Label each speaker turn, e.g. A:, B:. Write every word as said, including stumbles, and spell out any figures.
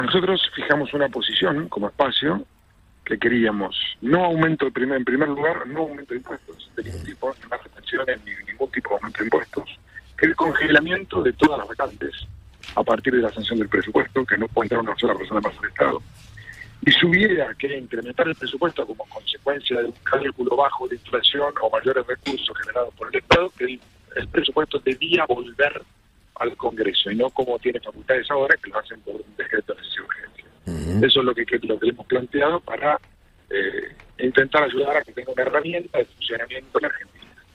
A: Nosotros fijamos una posición como espacio que queríamos no aumento de primer, en primer lugar, no aumento de impuestos de ningún tipo, ni más retenciones, ni ningún tipo de aumento de impuestos, que el congelamiento de todas las vacantes a partir de la sanción del presupuesto, que no puede entrar una sola persona más al Estado. Y si hubiera que incrementar el presupuesto como consecuencia de un cálculo bajo de inflación o mayores recursos generados por el Estado, que el, el presupuesto debía volver al Congreso, y no como tiene facultades ahora, que lo hacen por un decreto de necesidad de urgencia. Uh-huh. Eso es lo que, que, lo que hemos planteado para eh, intentar ayudar a que tenga una herramienta de funcionamiento en la Argentina.